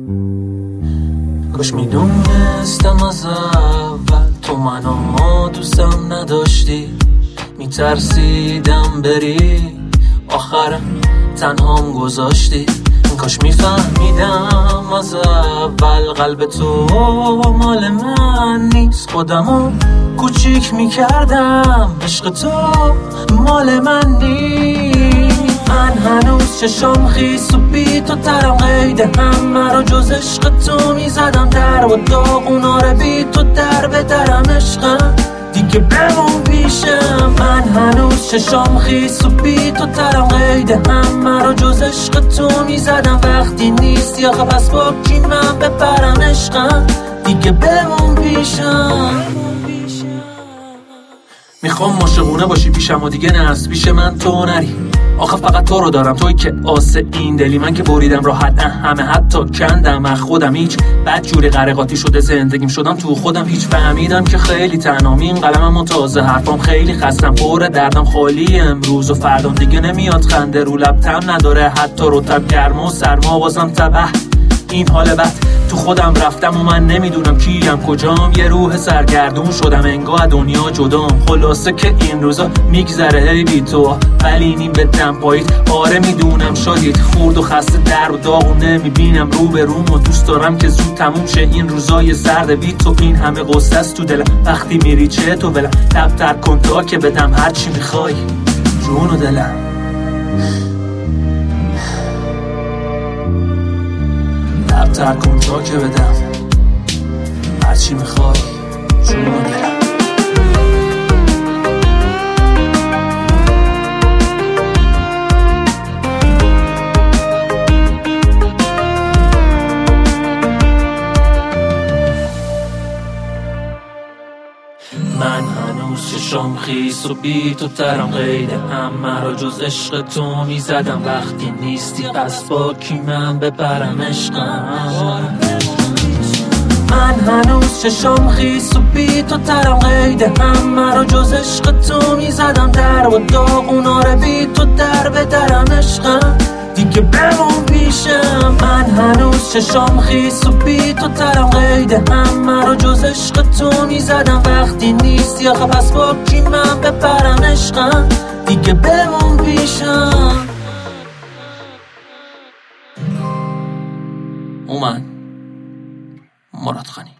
کاش میدونستم از اول تو منو دوستم نداشتی، میترسیدم بری آخر تنهام گذاشتی. کاش میفهمیدم از اول قلب تو مال من نیست، خودمو کوچیک میکردم عشق تو مال من نیست. من هنوز چشام خیس و بی تو ترم قید همه رو جز عشق تو میزدم در و داغونا رو بی تو در به درم عشقم دیگه بمون پیشم. من هنوز چشام خیس و بی تو ترم قید همه رو جز عشق تو میزدم وقتی نیستی آخه پس با کی من بپرم عشقم دیگه بمون پیشم. میخوام عاشقونه باشی پیشم و دیگه نست پیش من تو نری، آخه فقط تو رو دارم، توی که آسه این دلی. من که بریدم راحت همه حتی کندم از خودم، هیچ بد جوری غرقاتی شده زندگیم شدم تو خودم. هیچ فهمیدم که خیلی تنهام، این قلمم و تازه حرفام خیلی خستم پر دردم خالی امروز و فردام دیگه نمیاد خنده رو لب تم نداره حتی رطب گرما و سرما بازم تبه این حال بد تو خودم رفتم و من نمیدونم کیم کجام. یه روح سرگردون شدم انگار دنیا جدام، خلاصه که این روزا میگذره هی بی تو ولی نیم به دم پایید. آره میدونم شدید خورد و خسته در و داغ و نمیبینم رو به روم و دوست دارم که زود تموم شه این روزای سرد بی تو. این همه قصه است تو دلم وقتی میری چه تو ولم تبتر کن تا که بدم هرچی میخوای جون و دلم. تر کن تا که بدم هرچی میخوای جون و دلم. من هنوز چشام خیس و بی تو ترم قید همه را جز عشق تو میزدم وقتی نیستی پس با کی من بپرم عشقم. من هنوز چشام خیس و بی تو ترم قید همه را جز عشق تو میزدم در و داغونا رو بی تو در به درم عشقم دیگه بمون پیشم. من هنوز چشام خیس و بی تو ترم قید همه رو جز عشق تو میزدم وقتی نیستی آخه پس با کی من بپرم عشقم دیگه بمون پیشم. اومن مراد خانی.